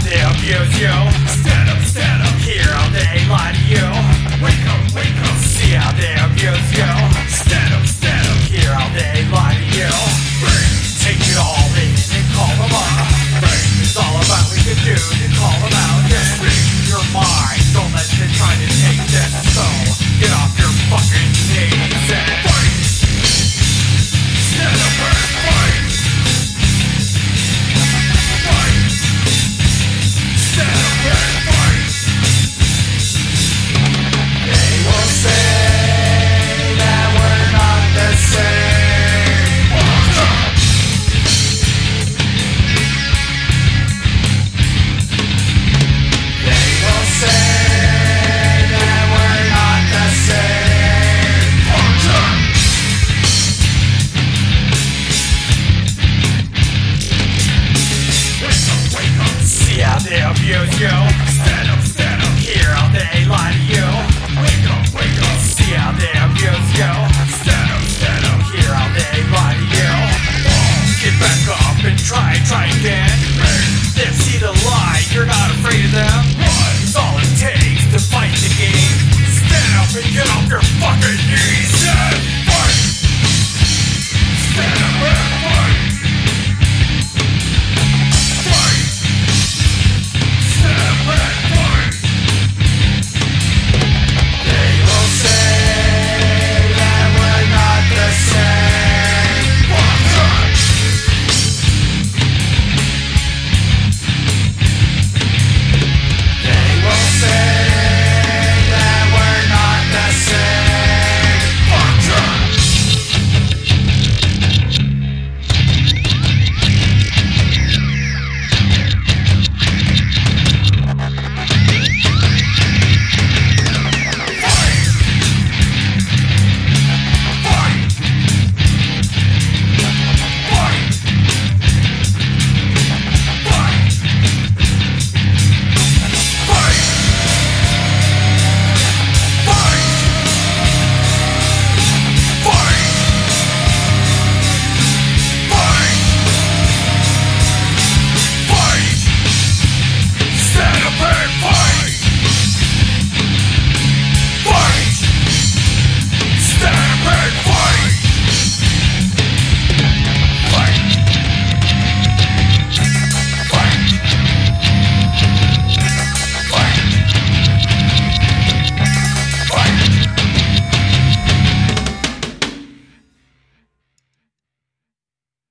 they abuse you. Stand up, hear how they lie to you. Wake up, see how they abuse you. Stand up, hear how they lie to you. Take it all in and call them up. It's all about what you do to call them out. Just speak your mind, don't let them try to take this. So get off your fucking knees and fight. Stand up and fight. Fight. Stand up and fight. They will say that we're not the same. They will say that we're not the same. Wake up, see how they abuse you. Stand up, hear how they lie to you. Wake up, see how they abuse you. Stand up, hear how they lie to you. Get back up and try again.